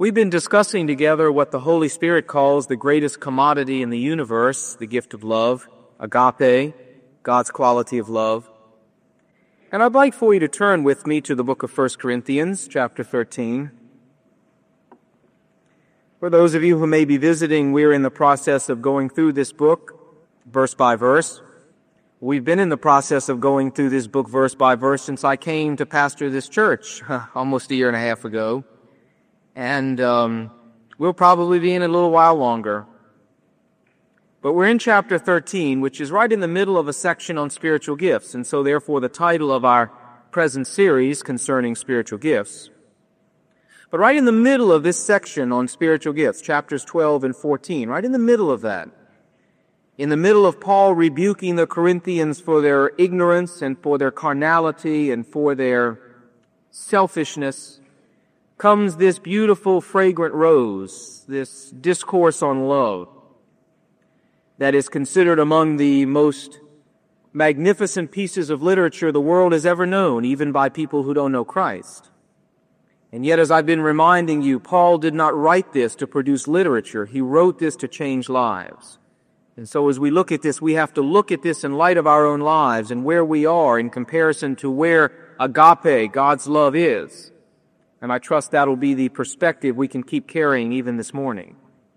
We've been discussing together what the Holy Spirit calls the greatest commodity in the universe, the gift of love, agape, God's quality of love. And I'd like for you to turn with me to the book of 1 Corinthians, chapter 13. For those of you who may be visiting, we're in the process of going through this book, verse by verse. We've been in the process of going through this book verse by verse since I came to pastor this church almost a year and a half ago. And we'll probably be in a little while longer. But we're in chapter 13, which is right in the middle of a section on spiritual gifts, and so therefore the title of our present series concerning spiritual gifts. But right in the middle of this section on spiritual gifts, chapters 12 and 14, right in the middle of that, in the middle of Paul rebuking the Corinthians for their ignorance and for their carnality and for their selfishness, comes this beautiful fragrant rose, this discourse on love that is considered among the most magnificent pieces of literature the world has ever known, even by people who don't know Christ. And yet, as I've been reminding you, Paul did not write this to produce literature. He wrote this to change lives. And so as we look at this, we have to look at this in light of our own lives and where we are in comparison to where agape, God's love, is. And I trust that'll be the perspective we can keep carrying even this morning.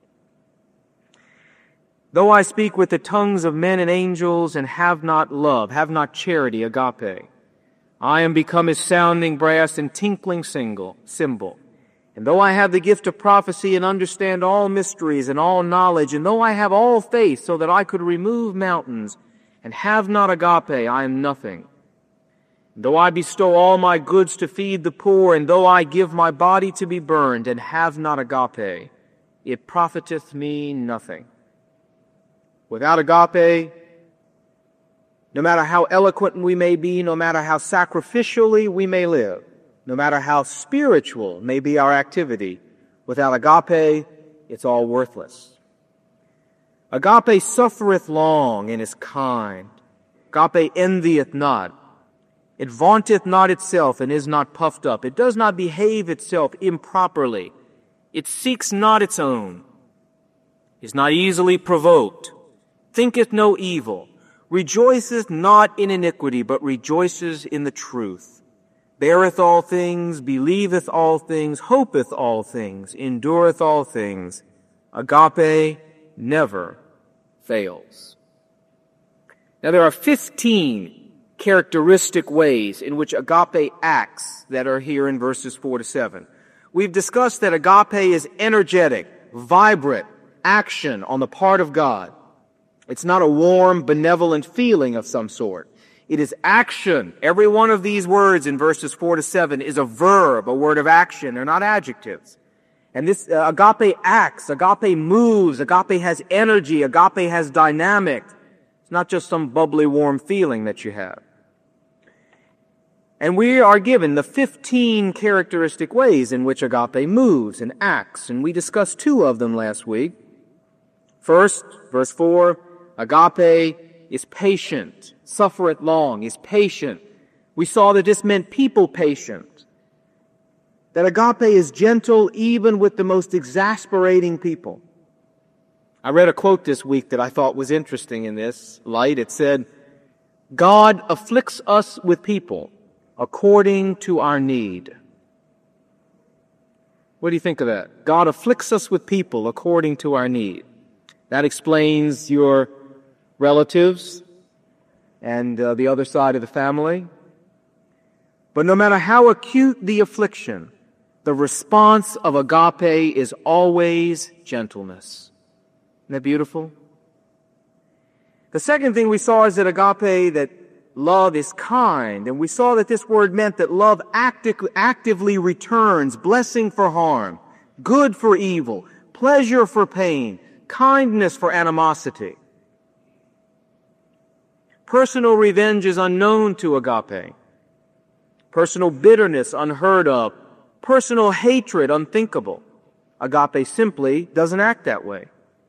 Though I speak with the tongues of men and angels and have not love, have not charity, agape, I am become as sounding brass and tinkling cymbal. And though I have the gift of prophecy and understand all mysteries and all knowledge, and though I have all faith so that I could remove mountains and have not agape, I am nothing. And though I bestow all my goods to feed the poor, and though I give my body to be burned and have not agape, it profiteth me nothing. Without agape, no matter how eloquent we may be, no matter how sacrificially we may live, no matter how spiritual may be our activity, without agape, it's all worthless. Agape suffereth long and is kind. Agape envieth not. It vaunteth not itself and is not puffed up. It does not behave itself improperly. It seeks not its own. Is not easily provoked. Thinketh no evil. Rejoiceth not in iniquity, but rejoices in the truth. Beareth all things, believeth all things, hopeth all things, endureth all things. Agape never fails. Now there are 15 characteristic ways in which agape acts that are here in verses 4 to 7. We've discussed that agape is energetic, vibrant action on the part of God. It's not a warm, benevolent feeling of some sort. It is action. Every one of these words in verses 4 to 7 is a verb, a word of action. They're not adjectives. And this agape acts, agape moves, agape has energy, agape has dynamic. It's not just some bubbly, warm feeling that you have. And we are given the 15 characteristic ways in which agape moves and acts, and we discussed 2 of them last week. First, verse 4, agape is patient, suffereth long, is patient. We saw that this meant people patient. That agape is gentle even with the most exasperating people. I read a quote this week that I thought was interesting in this light. It said, God afflicts us with people according to our need. What do you think of that? God afflicts us with people according to our need. That explains your relatives and the other side of the family. But no matter how acute the affliction, the response of agape is always gentleness. Isn't that beautiful? The second thing we saw is that agape, that love is kind. And we saw that this word meant that love actively returns blessing for harm, good for evil, pleasure for pain, kindness for animosity. Personal revenge is unknown to agape. Personal bitterness unheard of. Personal hatred unthinkable. Agape simply doesn't act that way.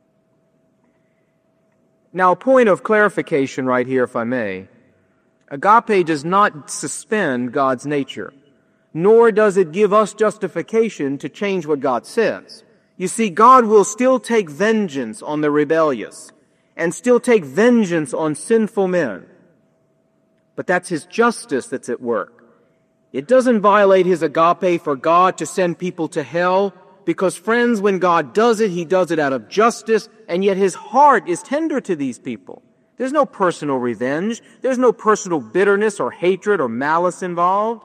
Now, a point of clarification right here, if I may. Agape does not suspend God's nature. nor does it give us justification to change what God says. You see, God will still take vengeance on the rebellious and still take vengeance on sinful men. But that's His justice that's at work. It doesn't violate His agape for God to send people to hell, because, friends, when God does it, He does it out of justice, and yet His heart is tender to these people. There's no personal revenge. There's no personal bitterness or hatred or malice involved.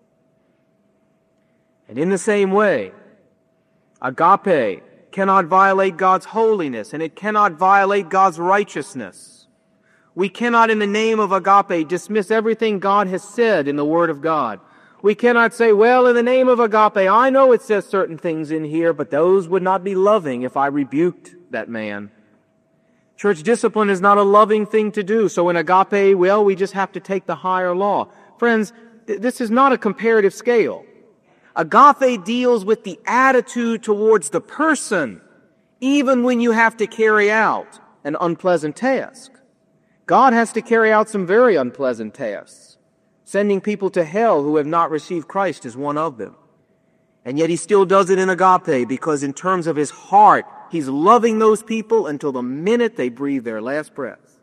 And in the same way, agape cannot violate God's holiness, and it cannot violate God's righteousness. We cannot, in the name of agape, dismiss everything God has said in the Word of God. We cannot say, well, in the name of agape, I know it says certain things in here, but those would not be loving if I rebuked that man. Church discipline is not a loving thing to do. So in agape, well, we just have to take the higher law. Friends, this is not a comparative scale. Agape deals with the attitude towards the person, even when you have to carry out an unpleasant task. God has to carry out some very unpleasant tasks. Sending people to hell who have not received Christ is one of them. And yet He still does it in agape, because in terms of His heart, He's loving those people until the minute they breathe their last breath.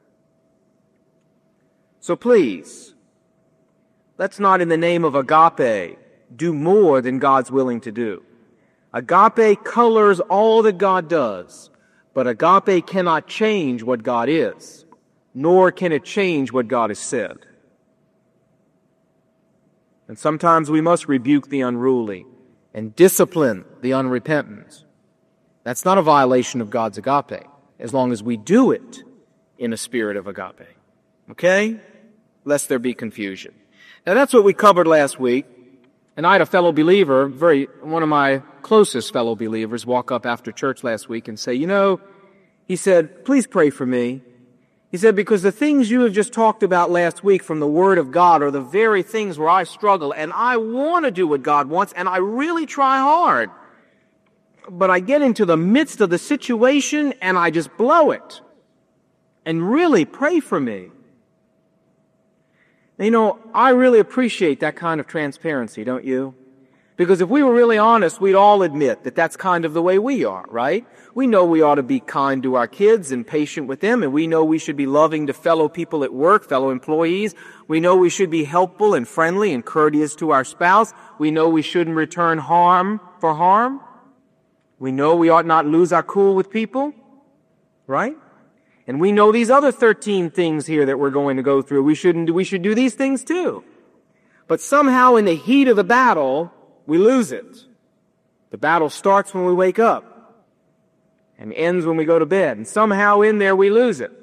So please, let's not, in the name of agape, do more than God's willing to do. Agape colors all that God does, but agape cannot change what God is, nor can it change what God has said. And sometimes we must rebuke the unruly and discipline the unrepentant. That's not a violation of God's agape, as long as we do it in a spirit of agape. Okay? Lest there be confusion. Now that's what we covered last week. And I had a fellow believer, one of my closest fellow believers, walk up after church last week and say, he said, please pray for me. He said, because the things you have just talked about last week from the Word of God are the very things where I struggle, and I want to do what God wants, and I really try hard. But I get into the midst of the situation, and I just blow it. And really pray for me. Now, I really appreciate that kind of transparency, don't you? Because if we were really honest, we'd all admit that that's kind of the way we are, right? We know we ought to be kind to our kids and patient with them, and we know we should be loving to fellow people at work, fellow employees. We know we should be helpful and friendly and courteous to our spouse. We know we shouldn't return harm for harm. We know we ought not lose our cool with people, right? And we know these other 13 things here that we're going to go through. We should do these things too. But somehow in the heat of the battle, we lose it. The battle starts when we wake up and ends when we go to bed. And somehow in there we lose it.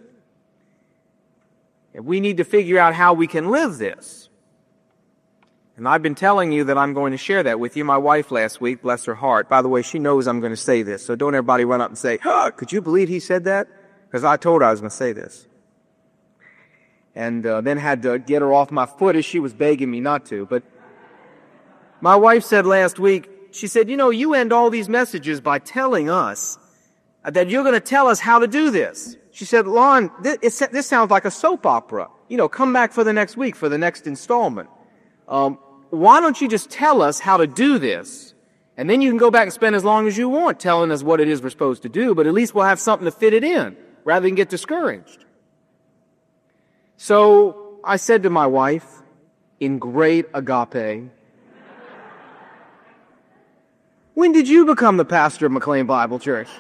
And we need to figure out how we can live this. And I've been telling you that I'm going to share that with you. My wife last week, bless her heart. By the way, she knows I'm going to say this. So don't everybody run up and say, could you believe he said that? Because I told her I was going to say this. And then had to get her off my foot as she was begging me not to. But my wife said last week, she said, you end all these messages by telling us that you're going to tell us how to do this. She said, Lon, this sounds like a soap opera. Come back for the next week, for the next installment. Why don't you just tell us how to do this? And then you can go back and spend as long as you want telling us what it is we're supposed to do, but at least we'll have something to fit it in, rather than get discouraged. So I said to my wife, in great agape, when did you become the pastor of McLean Bible Church?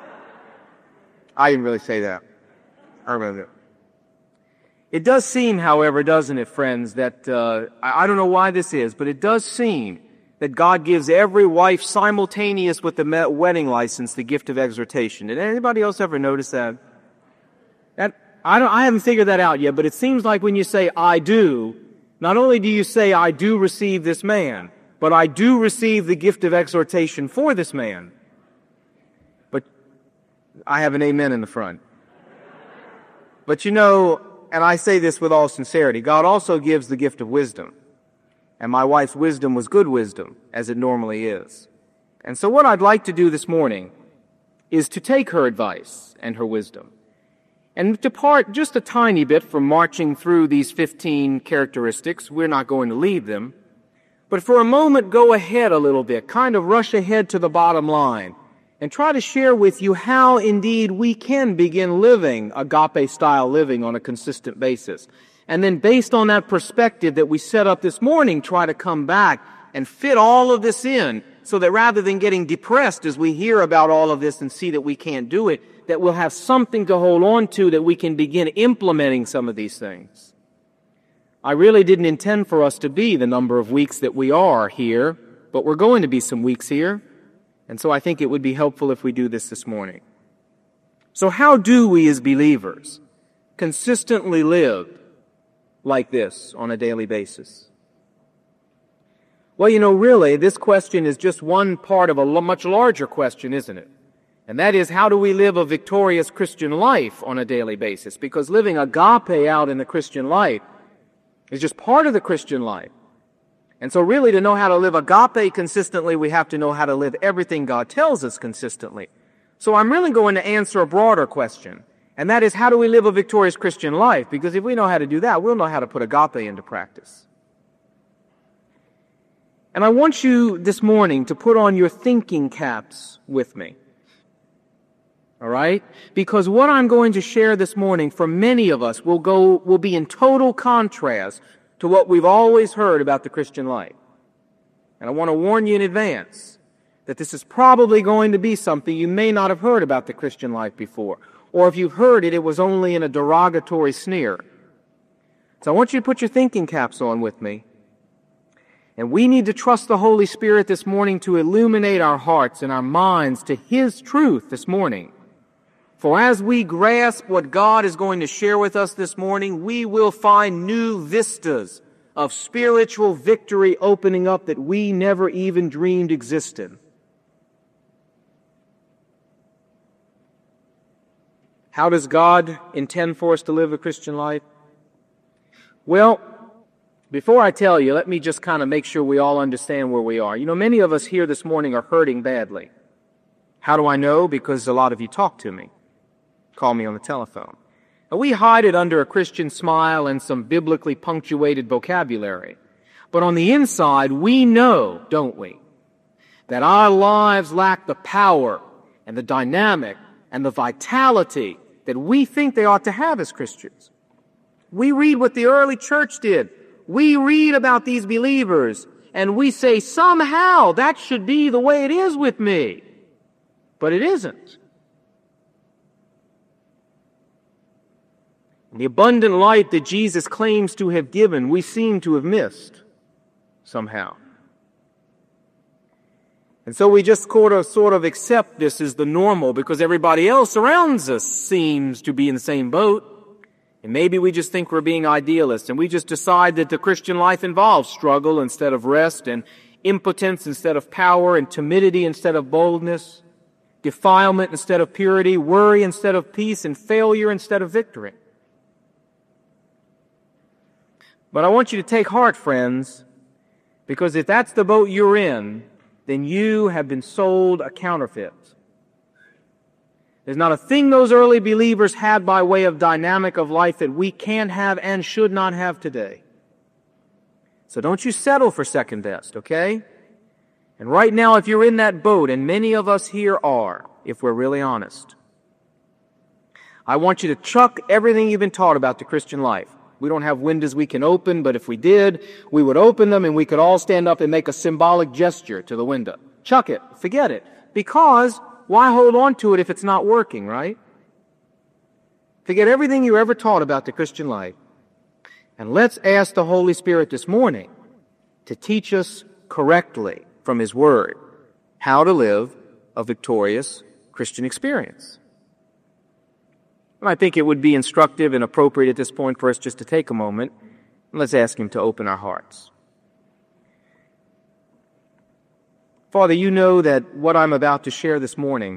I didn't really say that. I remember that. It does seem, however, doesn't it, friends, that, I don't know why this is, but it does seem that God gives every wife simultaneous with the wedding license the gift of exhortation. Did anybody else ever notice that? I haven't figured that out yet, but it seems like when you say, I do, not only do you say, I do receive this man, but I do receive the gift of exhortation for this man. But I have an amen in the front. But and I say this with all sincerity, God also gives the gift of wisdom. And my wife's wisdom was good wisdom, as it normally is. And so what I'd like to do this morning is to take her advice and her wisdom and depart just a tiny bit from marching through these 15 characteristics. We're not going to leave them. But for a moment, go ahead a little bit, kind of rush ahead to the bottom line, and try to share with you how indeed we can begin living agape-style living on a consistent basis. And then based on that perspective that we set up this morning, try to come back and fit all of this in so that rather than getting depressed as we hear about all of this and see that we can't do it, that we'll have something to hold on to that we can begin implementing some of these things. I really didn't intend for us to be the number of weeks that we are here, but we're going to be some weeks here, and so I think it would be helpful if we do this morning. So how do we as believers consistently live like this on a daily basis? Well, really, this question is just one part of a much larger question, isn't it? And that is, how do we live a victorious Christian life on a daily basis? Because living agape out in the Christian life is just part of the Christian life. And so really, to know how to live agape consistently, we have to know how to live everything God tells us consistently. So I'm really going to answer a broader question, and that is, how do we live a victorious Christian life? Because if we know how to do that, we'll know how to put agape into practice. And I want you this morning to put on your thinking caps with me. All right? Because what I'm going to share this morning for many of us will be in total contrast to what we've always heard about the Christian life. And I want to warn you in advance that this is probably going to be something you may not have heard about the Christian life before. Or if you've heard it, it was only in a derogatory sneer. So I want you to put your thinking caps on with me. And we need to trust the Holy Spirit this morning to illuminate our hearts and our minds to His truth this morning. For as we grasp what God is going to share with us this morning, we will find new vistas of spiritual victory opening up that we never even dreamed existed. How does God intend for us to live a Christian life? Well, before I tell you, let me just kind of make sure we all understand where we are. Many of us here this morning are hurting badly. How do I know? Because a lot of you talk to me. Call me on the telephone. Now, we hide it under a Christian smile and some biblically punctuated vocabulary. But on the inside, we know, don't we, that our lives lack the power and the dynamic and the vitality that we think they ought to have as Christians. We read what the early church did. We read about these believers, and we say, somehow that should be the way it is with me. But it isn't. The abundant light that Jesus claims to have given, we seem to have missed somehow. And so we just sort of accept this as the normal because everybody else around us seems to be in the same boat. And maybe we just think we're being idealists, and we just decide that the Christian life involves struggle instead of rest, and impotence instead of power, and timidity instead of boldness, defilement instead of purity, worry instead of peace, and failure instead of victory. But I want you to take heart, friends, because if that's the boat you're in, then you have been sold a counterfeit. There's not a thing those early believers had by way of dynamic of life that we can't have and should not have today. So don't you settle for second best, okay? And right now, if you're in that boat, and many of us here are, if we're really honest, I want you to chuck everything you've been taught about the Christian life. We don't have windows we can open, but if we did, we would open them and we could all stand up and make a symbolic gesture to the window. Chuck it. Forget it. Because why hold on to it if it's not working, right? Forget everything you ever taught about the Christian life. And let's ask the Holy Spirit this morning to teach us correctly from His Word how to live a victorious Christian experience. And I think it would be instructive and appropriate at this point for us just to take a moment and let's ask Him to open our hearts. Father, you know that what I'm about to share this morning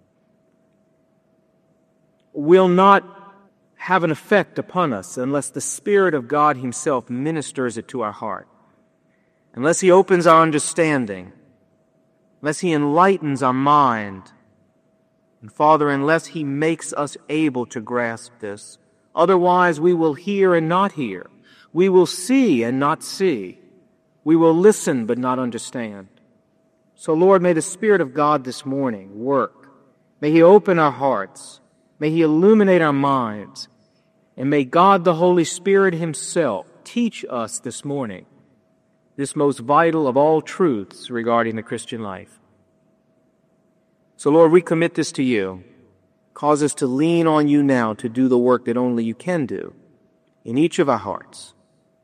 will not have an effect upon us unless the Spirit of God Himself ministers it to our heart. Unless He opens our understanding, unless He enlightens our mind, and Father, unless He makes us able to grasp this. Otherwise, we will hear and not hear. We will see and not see. We will listen but not understand. So, Lord, may the Spirit of God this morning work. May He open our hearts. May He illuminate our minds. And may God the Holy Spirit Himself teach us this morning this most vital of all truths regarding the Christian life. So, Lord, we commit this to You. Cause us to lean on You now to do the work that only You can do in each of our hearts.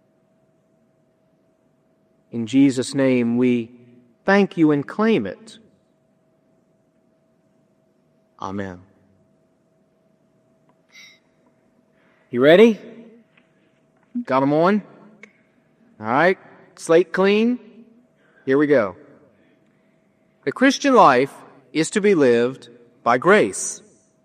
In Jesus' name, we thank You and claim it. Amen. You ready? Got them on? All right. Slate clean. Here we go. The Christian life is to be lived by grace.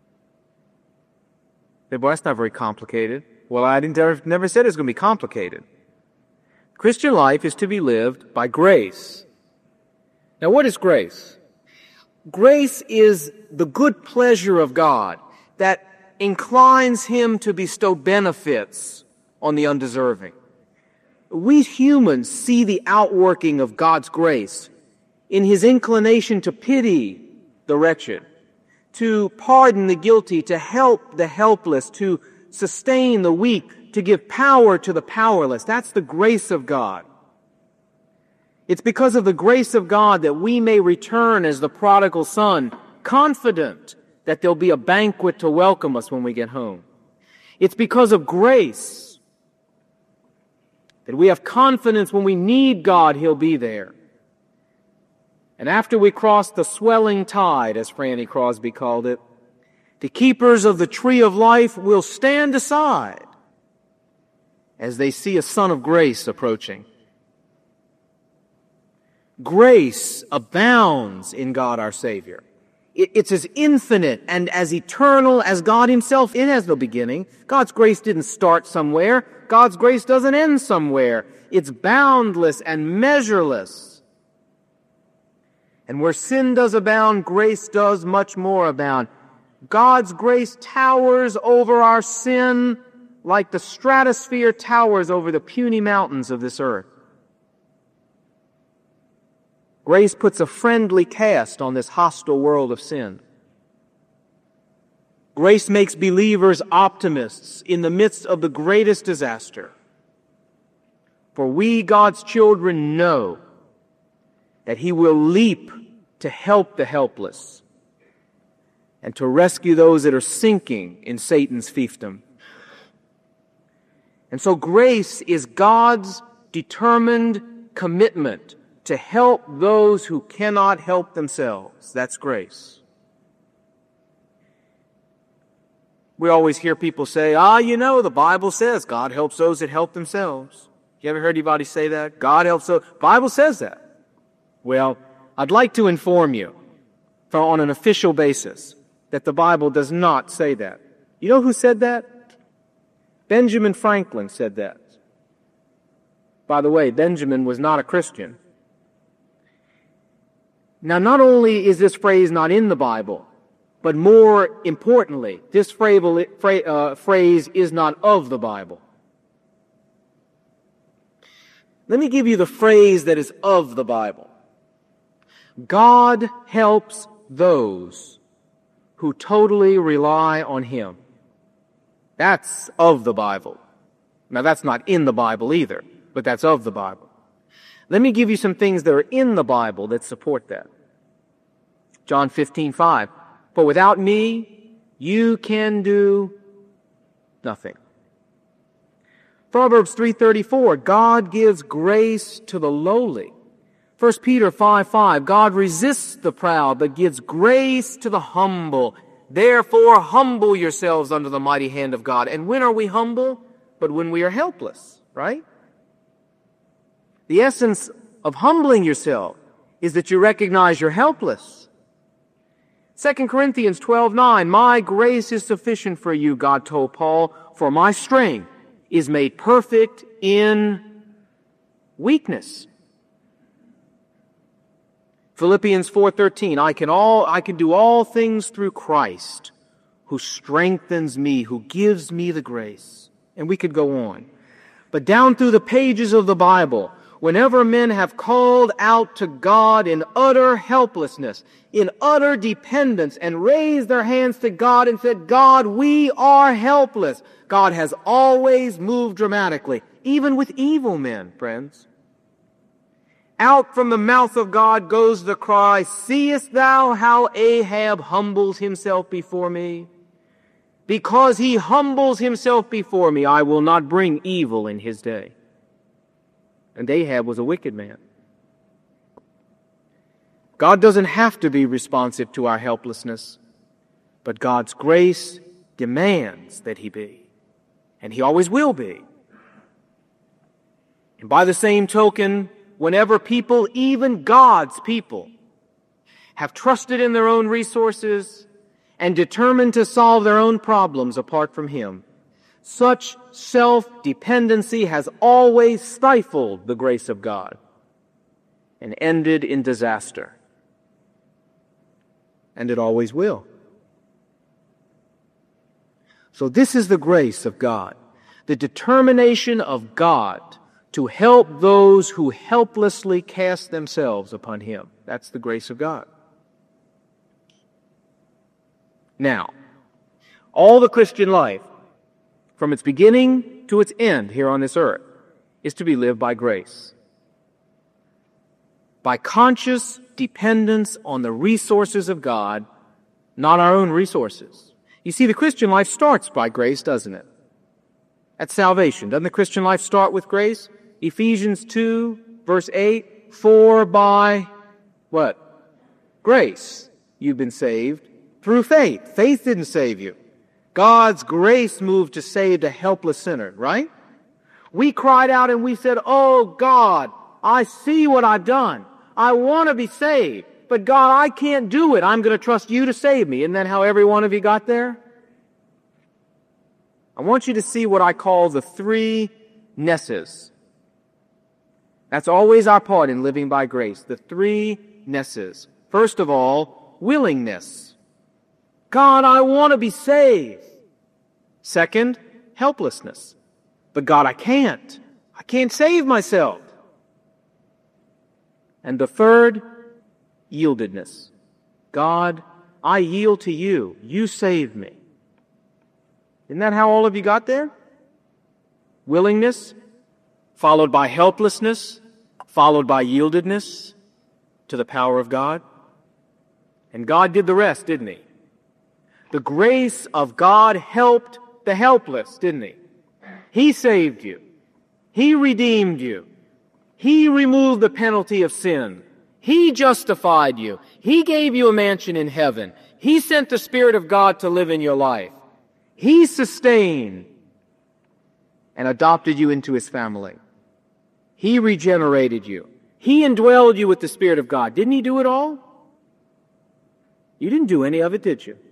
Boy, that's not very complicated. Well, I never said it was going to be complicated. Christian life is to be lived by grace. Now, what is grace? Grace is the good pleasure of God that inclines Him to bestow benefits on the undeserving. We humans see the outworking of God's grace in His inclination to pity the wretched, to pardon the guilty, to help the helpless, to sustain the weak, to give power to the powerless. That's the grace of God. It's because of the grace of God that we may return as the prodigal son, confident that there'll be a banquet to welcome us when we get home. It's because of grace that we have confidence when we need God, He'll be there. And after we cross the swelling tide, as Franny Crosby called it, the keepers of the tree of life will stand aside as they see a Son of Grace approaching. Grace abounds in God our Savior. It's as infinite and as eternal as God Himself. It has no beginning. God's grace didn't start somewhere. God's grace doesn't end somewhere. It's boundless and measureless. And where sin does abound, grace does much more abound. God's grace towers over our sin like the stratosphere towers over the puny mountains of this earth. Grace puts a friendly cast on this hostile world of sin. Grace makes believers optimists in the midst of the greatest disaster. For we, God's children, know that He will leap to help the helpless and to rescue those that are sinking in Satan's fiefdom. And so grace is God's determined commitment to help those who cannot help themselves. That's grace. We always hear people say, the Bible says God helps those that help themselves. You ever heard anybody say that? God helps those. The Bible says that. Well, I'd like to inform you on an official basis that the Bible does not say that. You know who said that? Benjamin Franklin said that. By the way, Benjamin was not a Christian. Now, not only is this phrase not in the Bible, but more importantly, this phrase is not of the Bible. Let me give you the phrase that is of the Bible. God helps those who totally rely on Him. That's of the Bible. Now, that's not in the Bible either, but that's of the Bible. Let me give you some things that are in the Bible that support that. John 15:5. For without me, you can do nothing. Proverbs 3:34. God gives grace to the lowly. 1 Peter 5:5. God resists the proud, but gives grace to the humble. Therefore, humble yourselves under the mighty hand of God. And when are we humble? But when we are helpless, right? The essence of humbling yourself is that you recognize you're helpless. 2 Corinthians 12:9, my grace is sufficient for you, God told Paul, for my strength is made perfect in weakness. Philippians 4:13, I can do all things through Christ, who strengthens me, who gives me the grace. And we could go on. But down through the pages of the Bible, whenever men have called out to God in utter helplessness, in utter dependence, and raised their hands to God and said, God, we are helpless, God has always moved dramatically, even with evil men, friends. Out from the mouth of God goes the cry, seest thou how Ahab humbles himself before me? Because he humbles himself before me, I will not bring evil in his day. And Ahab was a wicked man. God doesn't have to be responsive to our helplessness, but God's grace demands that he be. And he always will be. And by the same token, whenever people, even God's people, have trusted in their own resources and determined to solve their own problems apart from him, such self-dependency has always stifled the grace of God and ended in disaster. And it always will. So this is the grace of God, the determination of God to help those who helplessly cast themselves upon him. That's the grace of God. Now, all the Christian life, from its beginning to its end here on this earth, is to be lived by grace. By conscious dependence on the resources of God, not our own resources. You see, the Christian life starts by grace, doesn't it? At salvation. Doesn't the Christian life start with grace? Ephesians 2, verse 8, for by what? Grace you've been saved through faith. Faith didn't save you. God's grace moved to save a helpless sinner, right? We cried out and we said, oh God, I see what I've done. I want to be saved. But God, I can't do it. I'm going to trust you to save me. Isn't that how every one of you got there? I want you to see what I call the three nesses. That's always our part in living by grace. The three nesses. First of all, willingness. God, I want to be saved. Second, helplessness. But God, I can't. I can't save myself. And the third, yieldedness. God, I yield to you. You save me. Isn't that how all of you got there? Willingness, followed by helplessness, followed by yieldedness to the power of God. And God did the rest, didn't he? The grace of God helped the helpless, didn't he? He saved you. He redeemed you. He removed the penalty of sin. He justified you. He gave you a mansion in heaven. He sent the Spirit of God to live in your life. He sustained and adopted you into his family. He regenerated you. He indwelled you with the Spirit of God. Didn't he do it all? You didn't do any of it, did you?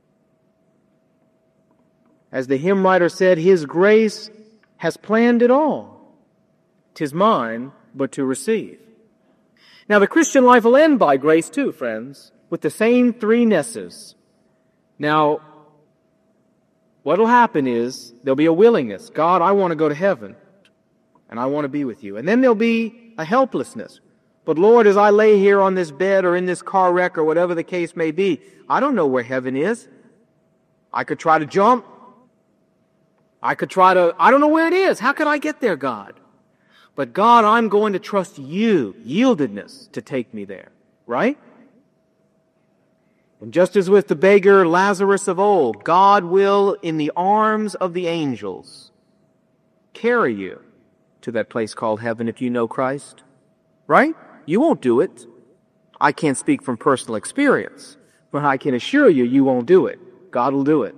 As the hymn writer said, his grace has planned it all. 'Tis mine but to receive. Now the Christian life will end by grace too, friends, with the same three nesses. Now, what'll happen is there'll be a willingness. God, I want to go to heaven, and I want to be with you. And then there'll be a helplessness. But Lord, as I lay here on this bed or in this car wreck or whatever the case may be, I don't know where heaven is. I could try to jump. I don't know where it is. How could I get there, God? But God, I'm going to trust you, yieldedness, to take me there. Right? And just as with the beggar Lazarus of old, God will, in the arms of the angels, carry you to that place called heaven if you know Christ. Right? You won't do it. I can't speak from personal experience, but I can assure you, you won't do it. God will do it.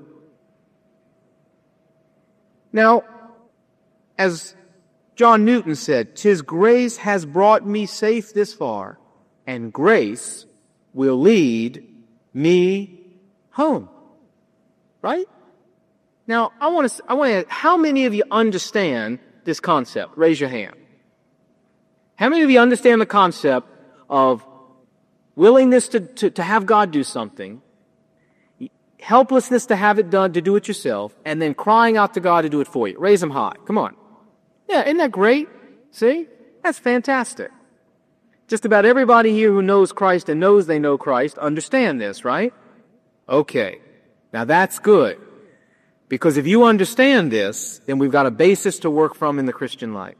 Now, as John Newton said, "'Tis grace has brought me safe this far, and grace will lead me home." Right? Now, I want to, how many of you understand this concept? Raise your hand. How many of you understand the concept of willingness to have God do something, helplessness to have it done, to do it yourself, and then crying out to God to do it for you? Raise them high. Come on. Yeah, isn't that great? See? That's fantastic. Just about everybody here who knows Christ and knows they know Christ understand this, right? Okay. Now that's good. Because if you understand this, then we've got a basis to work from in the Christian life.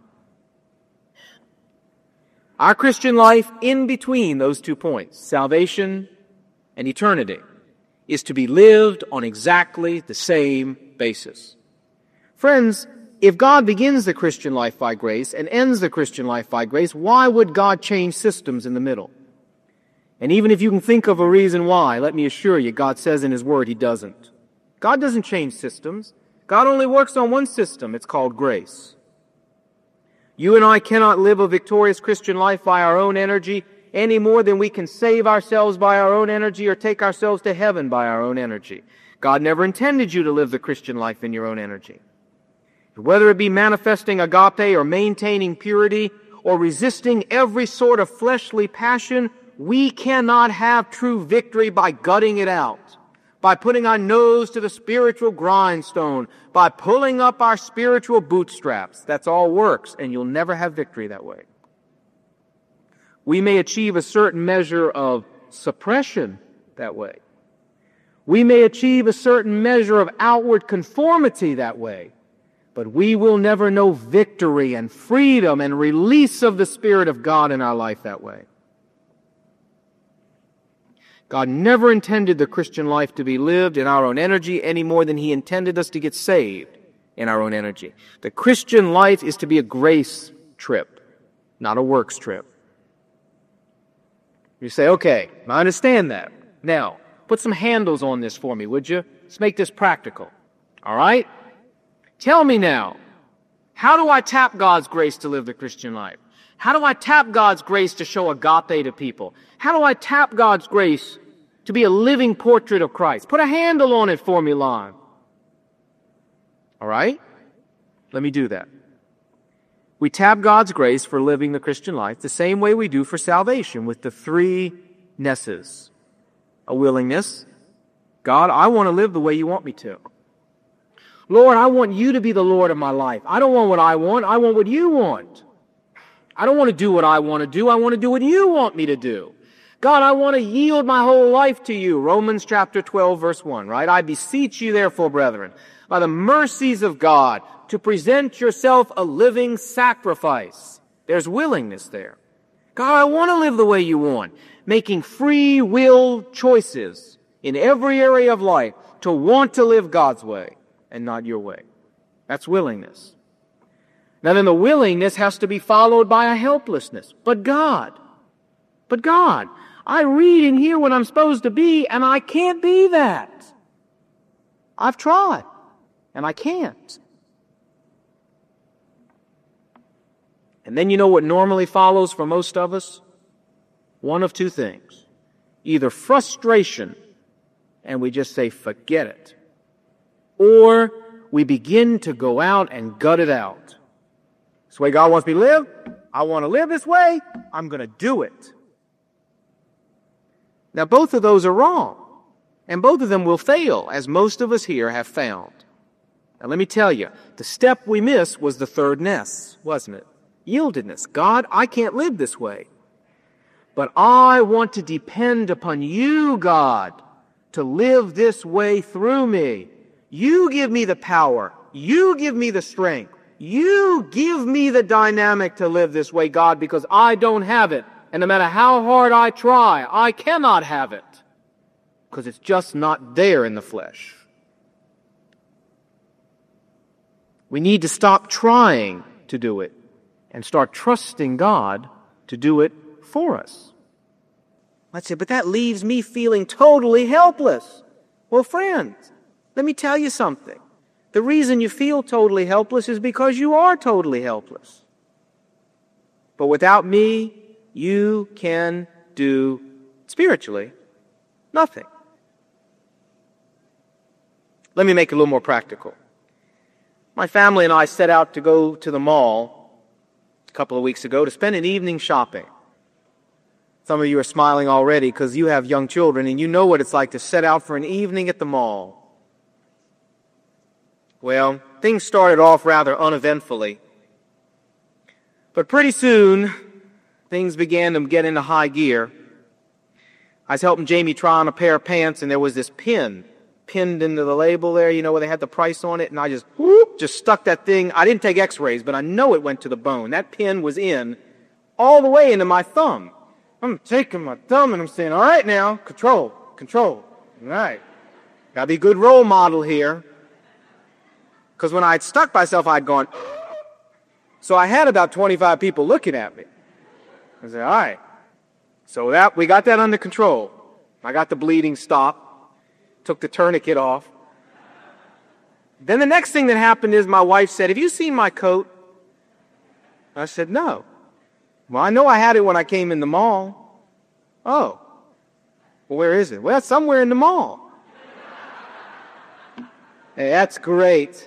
Our Christian life in between those 2 points, salvation and eternity, is to be lived on exactly the same basis. Friends, if God begins the Christian life by grace and ends the Christian life by grace, why would God change systems in the middle? And even if you can think of a reason why, let me assure you, God says in His Word He doesn't. God doesn't change systems. God only works on one system. It's called grace. You and I cannot live a victorious Christian life by our own energy any more than we can save ourselves by our own energy or take ourselves to heaven by our own energy. God never intended you to live the Christian life in your own energy. Whether it be manifesting agape or maintaining purity or resisting every sort of fleshly passion, we cannot have true victory by gutting it out, by putting our nose to the spiritual grindstone, by pulling up our spiritual bootstraps. That's all works, and you'll never have victory that way. We may achieve a certain measure of suppression that way. We may achieve a certain measure of outward conformity that way. But we will never know victory and freedom and release of the Spirit of God in our life that way. God never intended the Christian life to be lived in our own energy any more than He intended us to get saved in our own energy. The Christian life is to be a grace trip, not a works trip. You say, okay, I understand that. Now, put some handles on this for me, would you? Let's make this practical. All right? Tell me now, how do I tap God's grace to live the Christian life? How do I tap God's grace to show agape to people? How do I tap God's grace to be a living portrait of Christ? Put a handle on it for me, Lon. All right? Let me do that. We tap God's grace for living the Christian life the same way we do for salvation, with the 3 nesses. A willingness. God, I want to live the way you want me to. Lord, I want you to be the Lord of my life. I don't want what I want what you want. I don't want to do what I want to do. I want to do what you want me to do. God, I want to yield my whole life to you. Romans chapter 12, verse 1, right? I beseech you, therefore, brethren, by the mercies of God, to present yourself a living sacrifice. There's willingness there. God, I want to live the way you want, making free will choices in every area of life to want to live God's way and not your way. That's willingness. Now then, the willingness has to be followed by a helplessness. But God, I read and hear what I'm supposed to be, and I can't be that. I've tried, and I can't. And then you know what normally follows for most of us? One of 2 things. Either frustration, and we just say, forget it. Or we begin to go out and gut it out. This way God wants me to live. I want to live this way. I'm going to do it. Now, both of those are wrong. And both of them will fail, as most of us here have found. Now, let me tell you, the step we missed was the 3rd ness, wasn't it? Yieldedness. God, I can't live this way. But I want to depend upon you, God, to live this way through me. You give me the power. You give me the strength. You give me the dynamic to live this way, God, because I don't have it. And no matter how hard I try, I cannot have it. Because it's just not there in the flesh. We need to stop trying to do it and start trusting God to do it for us. Let's say, but that leaves me feeling totally helpless. Well, friends, let me tell you something. The reason you feel totally helpless is because you are totally helpless. But without me, you can do, spiritually, nothing. Let me make it a little more practical. My family and I set out to go to the mall a couple of weeks ago to spend an evening shopping. Some of you are smiling already because you have young children and you know what it's like to set out for an evening at the mall. Well, things started off rather uneventfully. But pretty soon, things began to get into high gear. I was helping Jamie try on a pair of pants, and there was this pin pinned into the label there, where they had the price on it, and I just stuck that thing. I didn't take x-rays, but I know it went to the bone. That pin was in all the way into my thumb. I'm taking my thumb and I'm saying, all right now, control. All right. Gotta be a good role model here. Because when I'd stuck myself, I'd gone, so I had about 25 people looking at me. I said, all right. So we got that under control. I got the bleeding stopped. Took the tourniquet off. Then the next thing that happened is my wife said, have you seen my coat? I said, no. Well, I know I had it when I came in the mall. Oh. Well, where is it? Well, it's somewhere in the mall. Hey, that's great.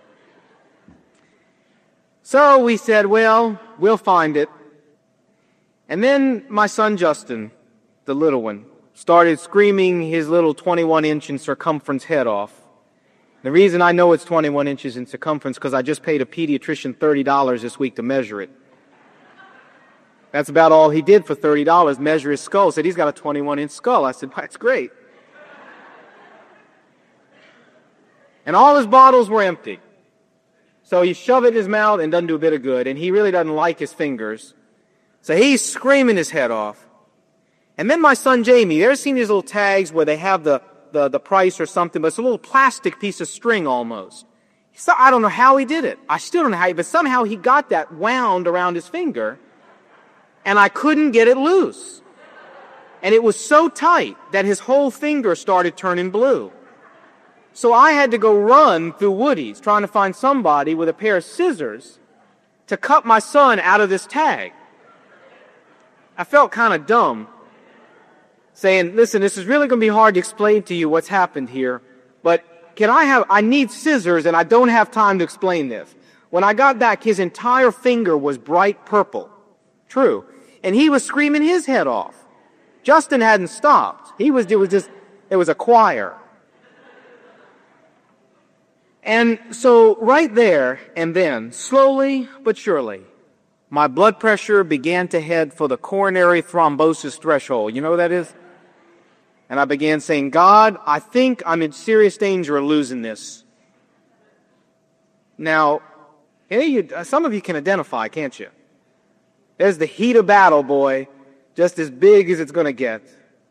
So we said, well, we'll find it. And then my son Justin, the little one, started screaming his little 21-inch in circumference head off. The reason I know it's 21 inches in circumference because I just paid a pediatrician $30 this week to measure it. That's about all he did for $30, measure his skull. Said he's got a 21-inch skull. I said, that's great. And all his bottles were empty. So you shove it in his mouth and doesn't do a bit of good. And he really doesn't like his fingers. So he's screaming his head off. And then my son Jamie, you ever seen these little tags where they have the price or something, but it's a little plastic piece of string almost. So I don't know how he did it. I still don't know how, but somehow he got that wound around his finger, and I couldn't get it loose. And it was so tight that his whole finger started turning blue. So I had to go run through Woody's trying to find somebody with a pair of scissors to cut my son out of this tag. I felt kind of dumb, saying, listen, this is really going to be hard to explain to you what's happened here, but I need scissors and I don't have time to explain this. When I got back, his entire finger was bright purple. True. And he was screaming his head off. Justin hadn't stopped. It was a choir. And so right there and then, slowly but surely, my blood pressure began to head for the coronary thrombosis threshold. You know what that is? And I began saying, God, I think I'm in serious danger of losing this. Now, some of you can identify, can't you? There's the heat of battle, boy, just as big as it's going to get.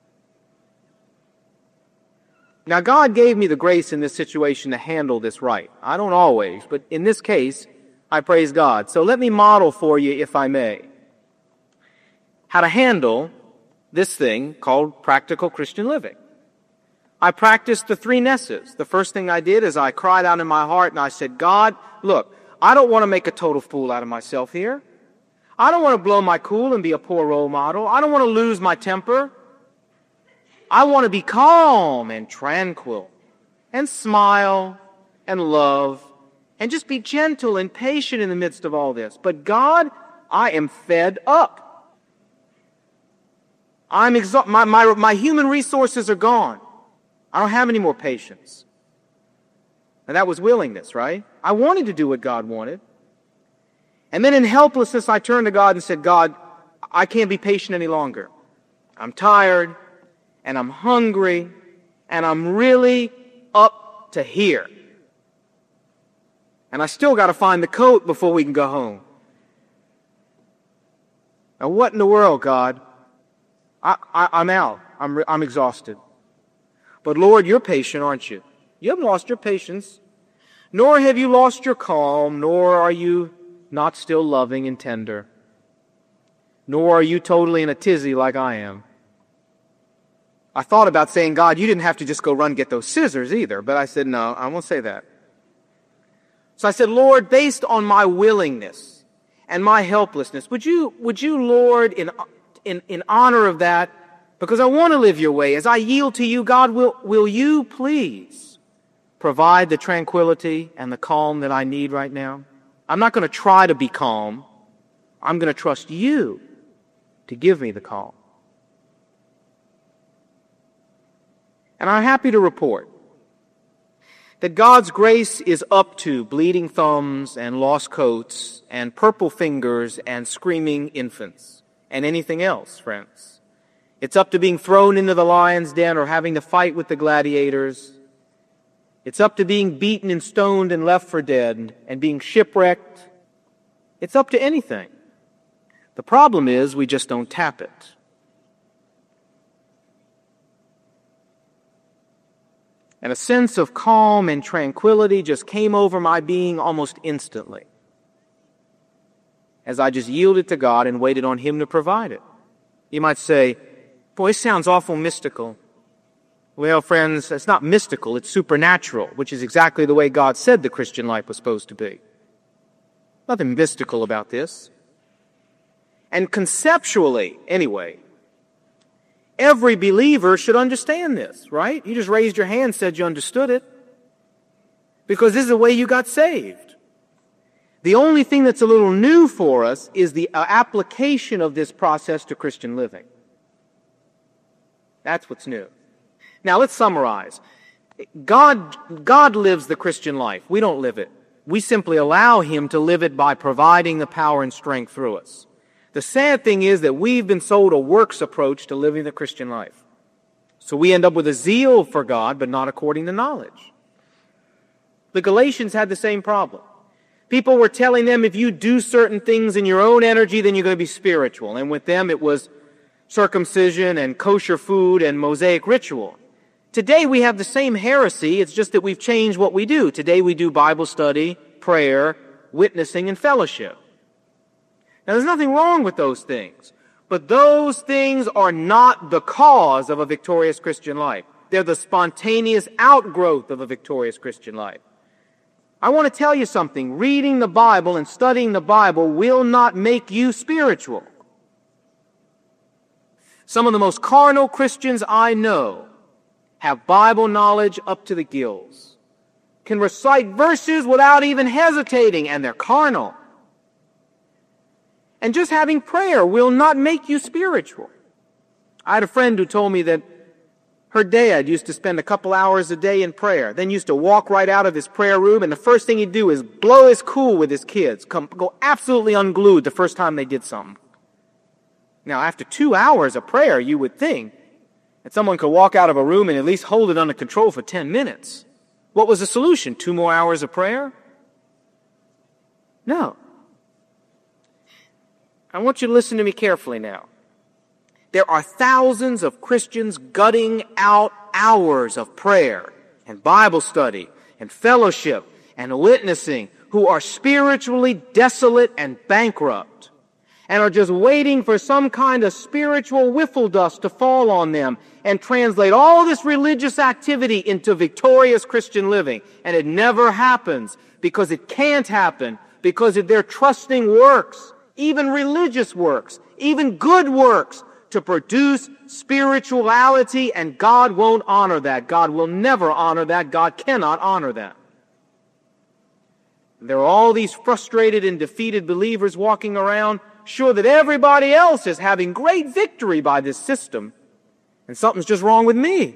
Now, God gave me the grace in this situation to handle this right. I don't always, but in this case, I praise God. So let me model for you, if I may, how to handle this thing called practical Christian living. I practiced the 3 Nesses. The first thing I did is I cried out in my heart and I said, God, look, I don't want to make a total fool out of myself here. I don't want to blow my cool and be a poor role model. I don't want to lose my temper. I want to be calm and tranquil and smile and love and just be gentle and patient in the midst of all this. But God, I am fed up. I'm exhausted. My human resources are gone. I don't have any more patience. And that was willingness, right? I wanted to do what God wanted. And then in helplessness, I turned to God and said, God, I can't be patient any longer. I'm tired, and I'm hungry, and I'm really up to here. And I still got to find the coat before we can go home. Now, what in the world, God? I'm out. I'm exhausted. But Lord, you're patient, aren't you? You haven't lost your patience, nor have you lost your calm, nor are you not still loving and tender, nor are you totally in a tizzy like I am. I thought about saying, God, you didn't have to just go run and get those scissors either, but I said, no, I won't say that. So I said, Lord, based on my willingness and my helplessness, would you, Lord, in honor of that, because I want to live your way, as I yield to you, God, will you please provide the tranquility and the calm that I need right now? I'm not going to try to be calm. I'm going to trust you to give me the calm. And I'm happy to report that God's grace is up to bleeding thumbs and lost coats and purple fingers and screaming infants and anything else, friends. It's up to being thrown into the lion's den or having to fight with the gladiators. It's up to being beaten and stoned and left for dead and being shipwrecked. It's up to anything. The problem is we just don't tap it. And a sense of calm and tranquility just came over my being almost instantly as I just yielded to God and waited on Him to provide it. You might say, boy, it sounds awful mystical. Well, friends, it's not mystical, it's supernatural, which is exactly the way God said the Christian life was supposed to be. Nothing mystical about this. And conceptually, anyway, every believer should understand this, right? You just raised your hand and said you understood it. Because this is the way you got saved. The only thing that's a little new for us is the application of this process to Christian living. That's what's new. Now let's summarize. God lives the Christian life. We don't live it. We simply allow Him to live it by providing the power and strength through us. The sad thing is that we've been sold a works approach to living the Christian life. So we end up with a zeal for God, but not according to knowledge. The Galatians had the same problem. People were telling them if you do certain things in your own energy, then you're going to be spiritual. And with them it was circumcision and kosher food and Mosaic ritual. Today we have the same heresy, it's just that we've changed what we do. Today we do Bible study, prayer, witnessing, and fellowship. Now, there's nothing wrong with those things, but those things are not the cause of a victorious Christian life. They're the spontaneous outgrowth of a victorious Christian life. I want to tell you something. Reading the Bible and studying the Bible will not make you spiritual. Some of the most carnal Christians I know have Bible knowledge up to the gills, can recite verses without even hesitating, and they're carnal. And just having prayer will not make you spiritual. I had a friend who told me that her dad used to spend a couple hours a day in prayer, then used to walk right out of his prayer room, and the first thing he'd do is blow his cool with his kids, go absolutely unglued the first time they did something. Now, after 2 hours of prayer, you would think that someone could walk out of a room and at least hold it under control for 10 minutes. What was the solution? 2 more hours of prayer? No. I want you to listen to me carefully now. There are thousands of Christians gutting out hours of prayer and Bible study and fellowship and witnessing who are spiritually desolate and bankrupt and are just waiting for some kind of spiritual whiffle dust to fall on them and translate all this religious activity into victorious Christian living. And it never happens because it can't happen because of their trusting works, even religious works, even good works, to produce spirituality, and God won't honor that. God will never honor that. God cannot honor that. There are all these frustrated and defeated believers walking around, sure that everybody else is having great victory by this system, and something's just wrong with me.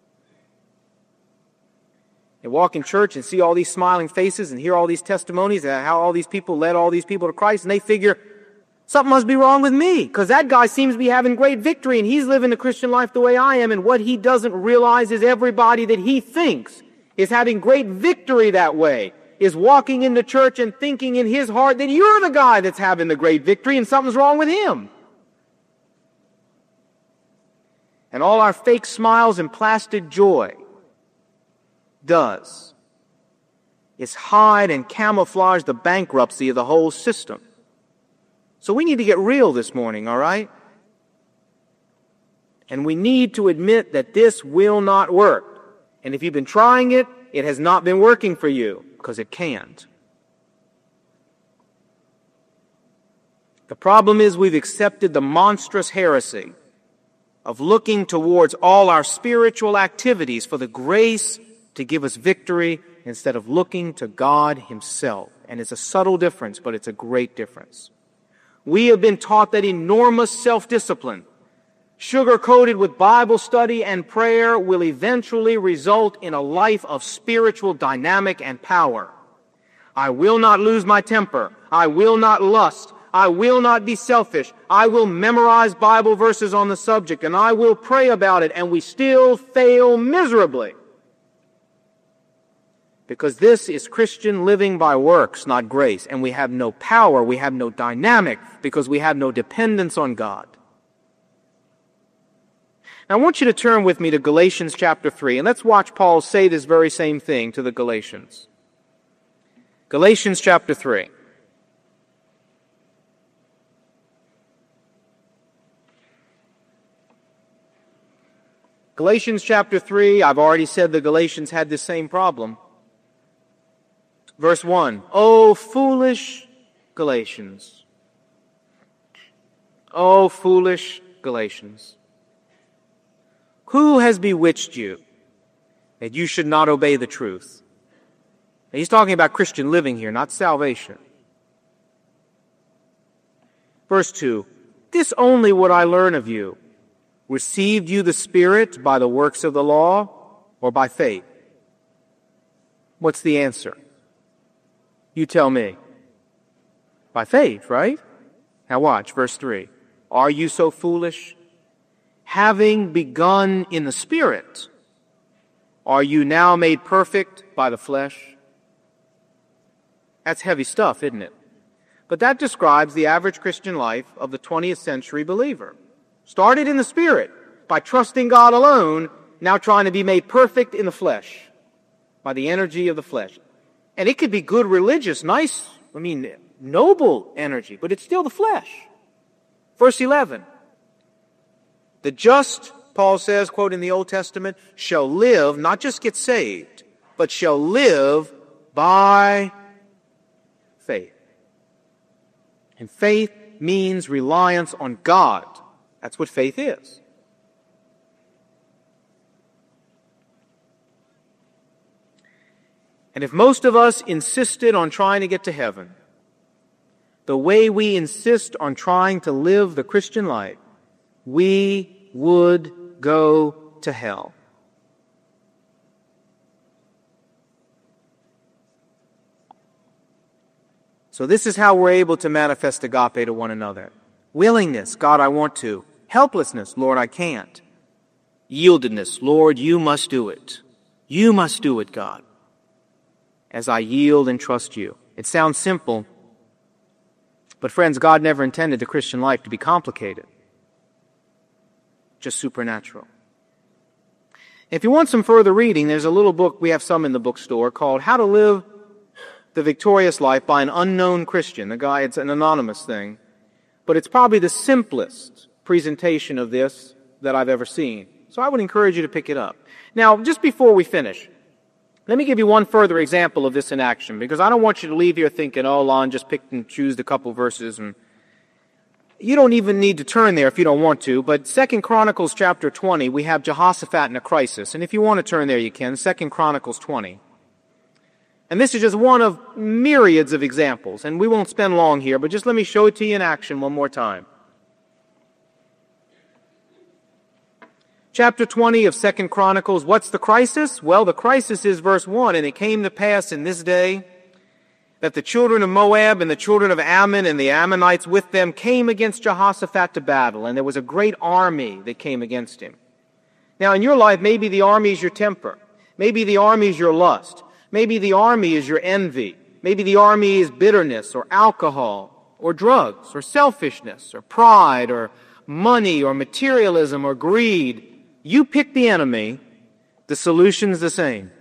They walk in church and see all these smiling faces and hear all these testimonies and how all these people led all these people to Christ, and they figure, something must be wrong with me, because that guy seems to be having great victory and he's living the Christian life the way I am, and what he doesn't realize is everybody that he thinks is having great victory that way is walking into church and thinking in his heart that you're the guy that's having the great victory and something's wrong with him. And all our fake smiles and plastic joy does is hide and camouflage the bankruptcy of the whole system. So we need to get real this morning, all right? And we need to admit that this will not work. And if you've been trying it, it has not been working for you, because it can't. The problem is we've accepted the monstrous heresy of looking towards all our spiritual activities for the grace to give us victory instead of looking to God Himself. And it's a subtle difference, but it's a great difference. We have been taught that enormous self-discipline sugar-coated with Bible study and prayer, will eventually result in a life of spiritual dynamic and power. I will not lose my temper. I will not lust. I will not be selfish. I will memorize Bible verses on the subject, and I will pray about it, and we still fail miserably. Because this is Christian living by works, not grace, and we have no power, we have no dynamic, because we have no dependence on God. Now, I want you to turn with me to Galatians chapter 3, and let's watch Paul say this very same thing to the Galatians. Galatians chapter 3. Galatians chapter 3, I've already said the Galatians had this same problem. Verse 1, O foolish Galatians. O foolish Galatians. Who has bewitched you that you should not obey the truth? Now, he's talking about Christian living here, not salvation. Verse 2, this only would I learn of you. Received you the Spirit by the works of the law or by faith? What's the answer? You tell me. By faith, right? Now watch, verse 3. Are you so foolish? Having begun in the Spirit, are you now made perfect by the flesh? That's heavy stuff, isn't it? But that describes the average Christian life of the 20th century believer. Started in the Spirit, by trusting God alone, now trying to be made perfect in the flesh, by the energy of the flesh. And it could be good, religious, nice, noble energy, but it's still the flesh. Verse 11. The just, Paul says, quote in the Old Testament, shall live, not just get saved, but shall live by faith. And faith means reliance on God. That's what faith is. And if most of us insisted on trying to get to heaven, the way we insist on trying to live the Christian life, we would go to hell. So this is how we're able to manifest agape to one another. Willingness, God, I want to. Helplessness, Lord, I can't. Yieldedness, Lord, you must do it. You must do it, God, as I yield and trust you. It sounds simple, but friends, God never intended the Christian life to be complicated, just supernatural. If you want some further reading, there's a little book, we have some in the bookstore, called How to Live the Victorious Life by an Unknown Christian. The guy, it's an anonymous thing, but it's probably the simplest presentation of this that I've ever seen. So I would encourage you to pick it up. Now, just before we finish, let me give you one further example of this in action, because I don't want you to leave here thinking, oh, Lon just picked and chose a couple verses, and you don't even need to turn there if you don't want to, but 2 Chronicles chapter 20, we have Jehoshaphat in a crisis, and if you want to turn there, you can, 2 Chronicles 20. And this is just one of myriads of examples, and we won't spend long here, but just let me show it to you in action one more time. Chapter 20 of 2 Chronicles, what's the crisis? Well, the crisis is verse 1, and it came to pass in this day that the children of Moab and the children of Ammon and the Ammonites with them came against Jehoshaphat to battle, and there was a great army that came against him. Now, in your life, maybe the army is your temper. Maybe the army is your lust. Maybe the army is your envy. Maybe the army is bitterness or alcohol or drugs or selfishness or pride or money or materialism or greed. You pick the enemy, the solution's the same.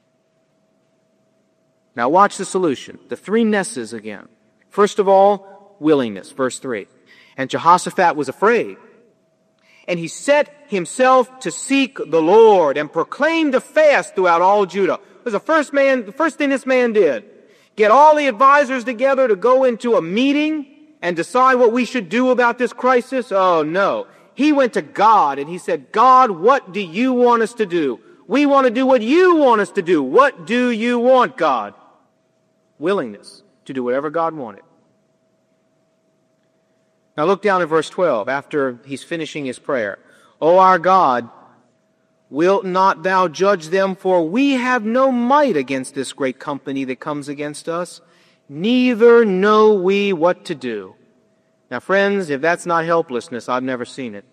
Now watch the solution. The three nesses again. First of all, willingness, verse 3. And Jehoshaphat was afraid. And he set himself to seek the Lord and proclaimed a fast throughout all Judah. It was the first thing this man did. Get all the advisors together to go into a meeting and decide what we should do about this crisis. Oh no. He went to God and he said, God, what do you want us to do? We want to do what you want us to do. What do you want, God? Willingness to do whatever God wanted. Now look down at verse 12 after he's finishing his prayer. O our God, wilt not thou judge them? For we have no might against this great company that comes against us, neither know we what to do. Now, friends, if that's not helplessness, I've never seen it.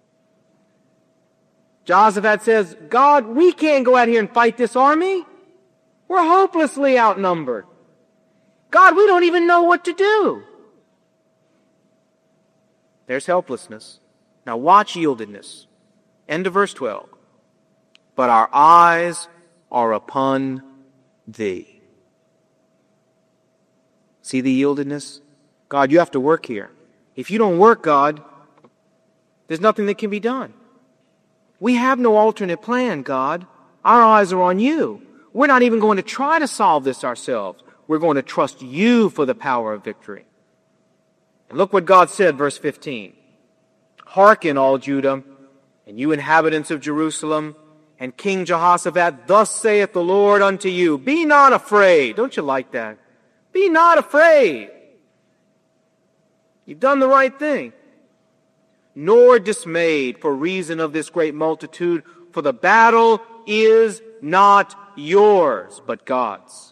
Jehoshaphat says, God, we can't go out here and fight this army. We're hopelessly outnumbered. God, we don't even know what to do. There's helplessness. Now watch yieldedness. End of verse 12. But our eyes are upon thee. See the yieldedness? God, you have to work here. If you don't work, God, there's nothing that can be done. We have no alternate plan, God. Our eyes are on you. We're not even going to try to solve this ourselves. We're going to trust you for the power of victory. And look what God said, verse 15. Hearken, all Judah, and you inhabitants of Jerusalem, and King Jehoshaphat, thus saith the Lord unto you, be not afraid. Don't you like that? Be not afraid. You've done the right thing. Nor dismayed for reason of this great multitude, for the battle is not yours, but God's.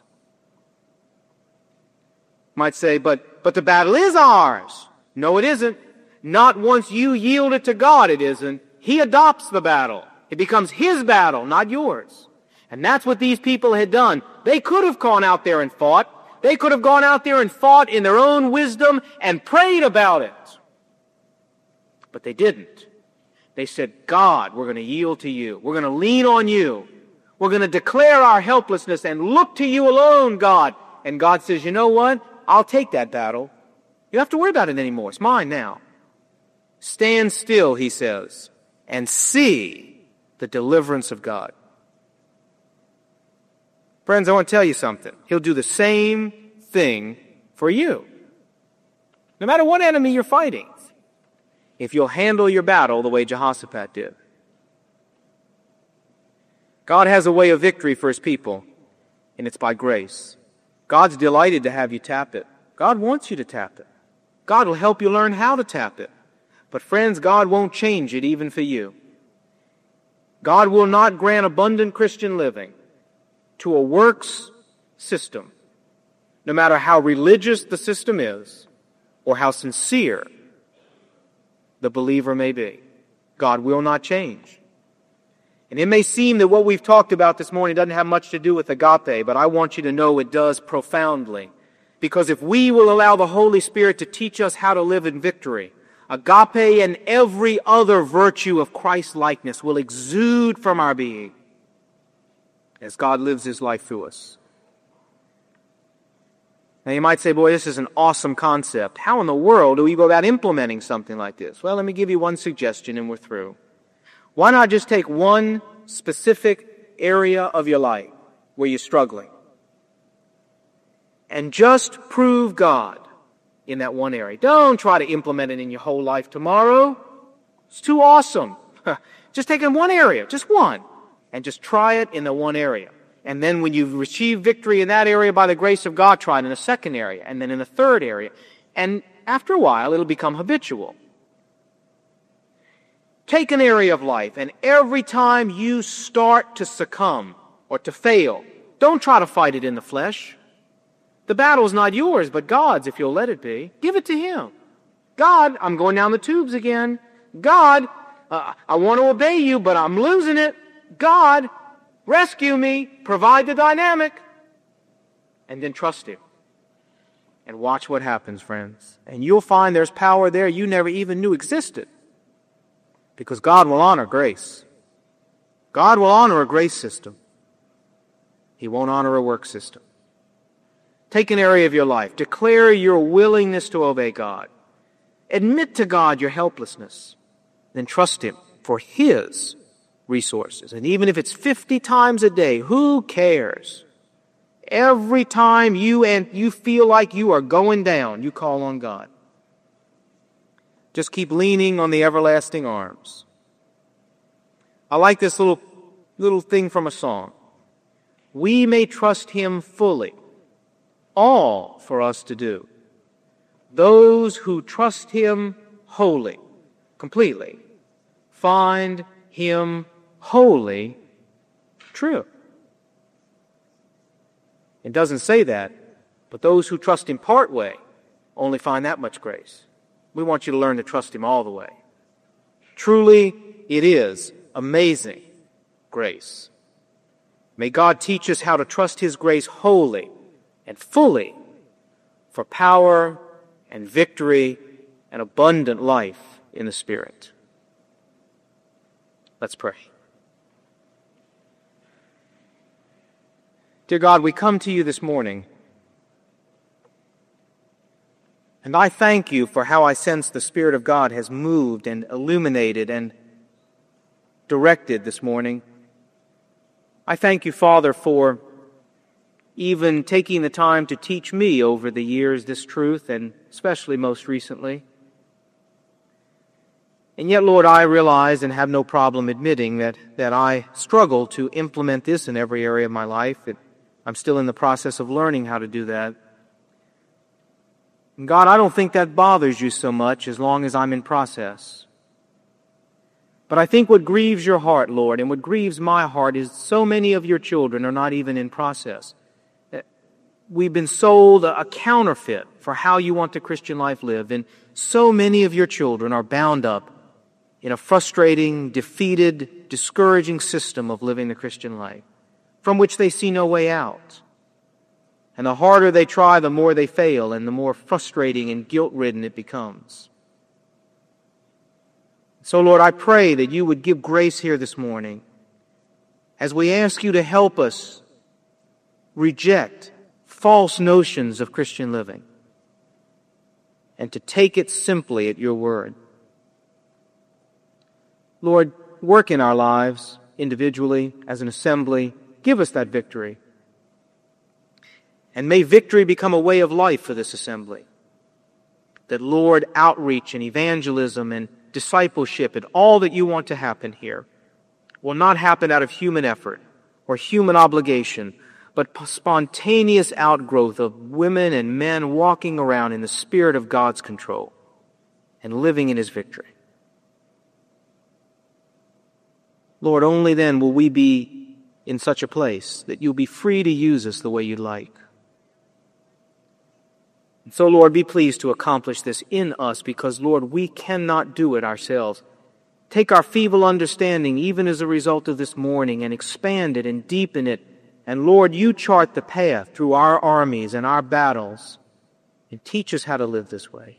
Might say, but the battle is ours. No, it isn't. Not once you yield it to God, it isn't. He adopts the battle. It becomes His battle, not yours. And that's what these people had done. They could have gone out there and fought. They could have gone out there and fought in their own wisdom and prayed about it. But they didn't. They said, God, we're going to yield to you. We're going to lean on you. We're going to declare our helplessness and look to you alone, God. And God says, you know what? I'll take that battle. You don't have to worry about it anymore. It's mine now. Stand still, he says, and see the deliverance of God. Friends, I want to tell you something. He'll do the same thing for you. No matter what enemy you're fighting, if you'll handle your battle the way Jehoshaphat did. God has a way of victory for His people, and it's by grace. God's delighted to have you tap it. God wants you to tap it. God will help you learn how to tap it. But friends, God won't change it even for you. God will not grant abundant Christian living to a works system, no matter how religious the system is or how sincere the believer may be. God will not change. And it may seem that what we've talked about this morning doesn't have much to do with agape, but I want you to know it does profoundly. Because if we will allow the Holy Spirit to teach us how to live in victory, agape and every other virtue of Christ-likeness will exude from our being as God lives His life through us. Now you might say, boy, this is an awesome concept. How in the world do we go about implementing something like this? Well, let me give you one suggestion and we're through. Why not just take one specific area of your life where you're struggling and just prove God in that one area. Don't try to implement it in your whole life tomorrow. It's too awesome. Just take it in one area, just one, and just try it in the one area. And then when you've achieved victory in that area by the grace of God, try it in a second area, and then in a third area. And after a while, it'll become habitual. Take an area of life, and every time you start to succumb or to fail, don't try to fight it in the flesh. The battle is not yours, but God's, if you'll let it be. Give it to Him. God, I'm going down the tubes again. God, I want to obey you, but I'm losing it. God, rescue me. Provide the dynamic. And then trust Him. And watch what happens, friends. And you'll find there's power there you never even knew existed. Because God will honor grace. God will honor a grace system. He won't honor a work system. Take an area of your life. Declare your willingness to obey God. Admit to God your helplessness. Then trust Him for His resources. And even if it's 50 times a day, who cares? Every time you feel like you are going down, you call on God. Just keep leaning on the everlasting arms. I like this little thing from a song. We may trust Him fully, all for us to do. Those who trust Him wholly, completely, find Him wholly true. It doesn't say that, but those who trust Him part way only find that much grace. We want you to learn to trust Him all the way. Truly, it is amazing grace. May God teach us how to trust His grace wholly and fully for power and victory and abundant life in the Spirit. Let's pray. Dear God, we come to you this morning, and I thank you for how I sense the Spirit of God has moved and illuminated and directed this morning. I thank you, Father, for even taking the time to teach me over the years this truth, and especially most recently. And yet, Lord, I realize and have no problem admitting that I struggle to implement this in every area of my life. I'm still in the process of learning how to do that. And God, I don't think that bothers you so much as long as I'm in process. But I think what grieves your heart, Lord, and what grieves my heart is so many of your children are not even in process. We've been sold a counterfeit for how you want the Christian life lived, and so many of your children are bound up in a frustrating, defeated, discouraging system of living the Christian life, from which they see no way out. And the harder they try, the more they fail, and the more frustrating and guilt-ridden it becomes. So, Lord, I pray that you would give grace here this morning as we ask you to help us reject false notions of Christian living and to take it simply at your word. Lord, work in our lives, individually, as an assembly. Give us that victory. And may victory become a way of life for this assembly. That, Lord, outreach and evangelism and discipleship and all that you want to happen here will not happen out of human effort or human obligation, but spontaneous outgrowth of women and men walking around in the Spirit of God's control and living in His victory. Lord, only then will we be in such a place that you'll be free to use us the way you'd like. And so, Lord, be pleased to accomplish this in us because, Lord, we cannot do it ourselves. Take our feeble understanding, even as a result of this morning, and expand it and deepen it. And, Lord, you chart the path through our armies and our battles and teach us how to live this way.